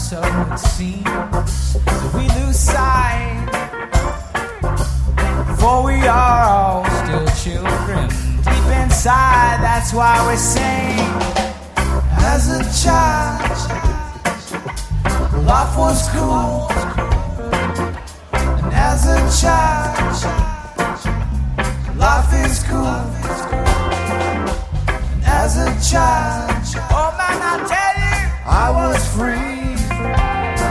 so it seems that we lose sight, for we are all still children deep inside. That's why we sing. As a child, life was cool, and as a child, life is cool. And as a child, oh man, I tell you, I was free.